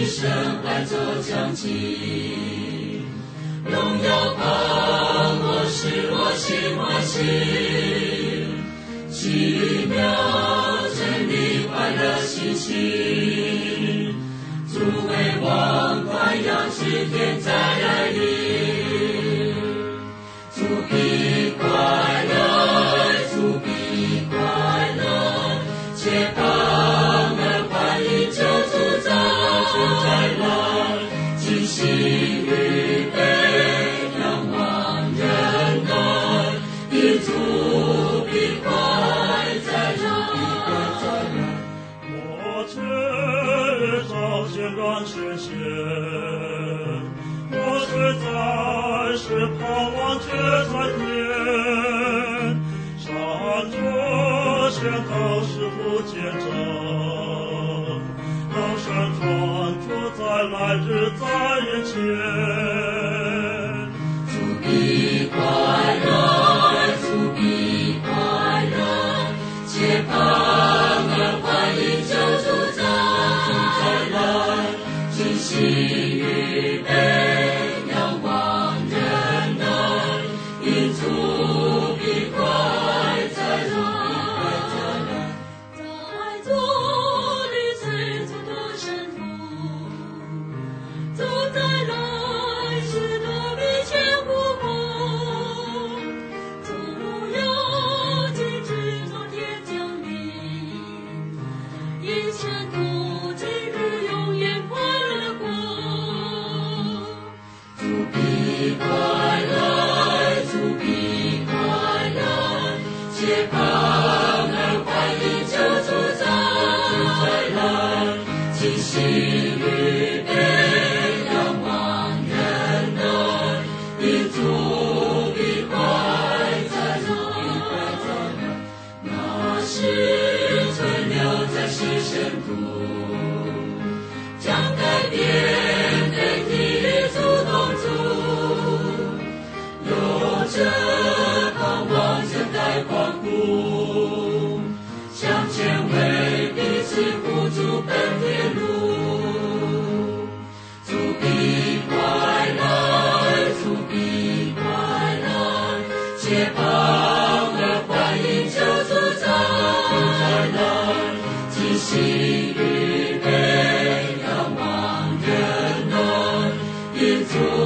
声化作将起，荣耀帮我使我心欢喜，奇妙真理快乐欣喜，主为王冠扬起天在爱里，主必快乐，主必快乐，且帮儿欢迎救主再来，尽心预备仰望人来，因主必快再来。 我却早先让显现，我却在是盼望却在天，闪着线头是不见证，高山传出在来日在眼前， 主必快乐，主必快乐，且帮儿欢迎救主再来，尽心预备仰望人来，因主必快再来。 在主里随主的圣徒，主再来时多比全呼唤，主要禁止昨天降临，因圣徒今日永远快乐过。 主必快乐，主必快乐，且帮儿欢迎救主再来，尽心预备仰望人来，因主必快再来。那时存留在世圣徒，将改变的地主同住，有着盼望正待光顾，向前为彼此互助奔天路。主必快乐，主必快乐，且帮儿欢迎救主再来，尽心预备仰望人来，因主